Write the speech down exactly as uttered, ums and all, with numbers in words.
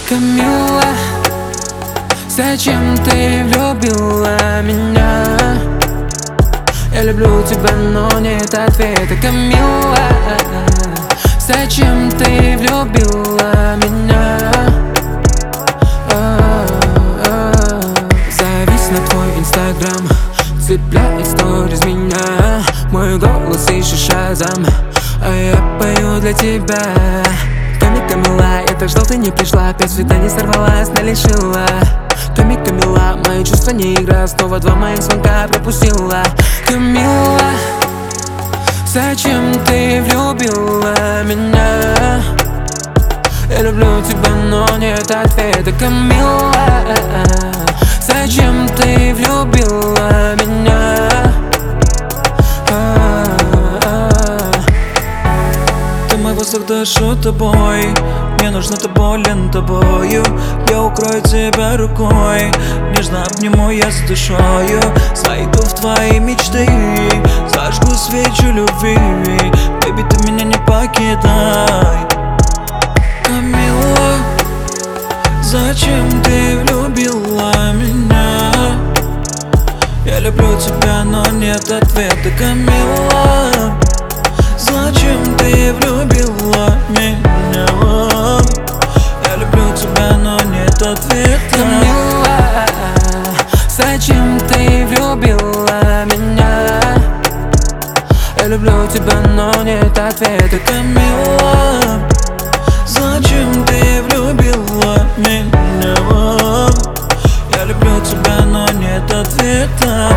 Камилла, зачем ты влюбила меня? Я люблю тебя, но нет ответа. Камилла, зачем ты влюбила меня? Завис на твой инстаграм, цепляет сторис меня. Мой голос ищет шазам, а я пою для тебя. Ками, Камилла, я так ждал, ты не пришла. Пять свиданий сорвалась, но лишила. Ками, Камилла, мои чувства не игра. Снова два моих звонка пропустила. Камилла, зачем ты влюбила меня? Я люблю тебя, но нет ответа. Камилла, зачем ты влюбила меня? Ты мой воздух, дышу тобой. Мне нужно, ты болен тобою. Я укрою тебя рукой, нежно обниму я с душою. Зайду в твои мечты, зажгу свечу любви. Бэби, ты меня не покидай. Камилла, зачем ты влюбила меня? Я люблю тебя, но нет ответа. Камилла, зачем ты влюбила меня? Я люблю тебя, но нет ответа. Камилла, зачем ты влюбила меня? Я люблю тебя, но нет ответа. Камилла, зачем ты влюбила меня? Я люблю тебя, но нет ответа.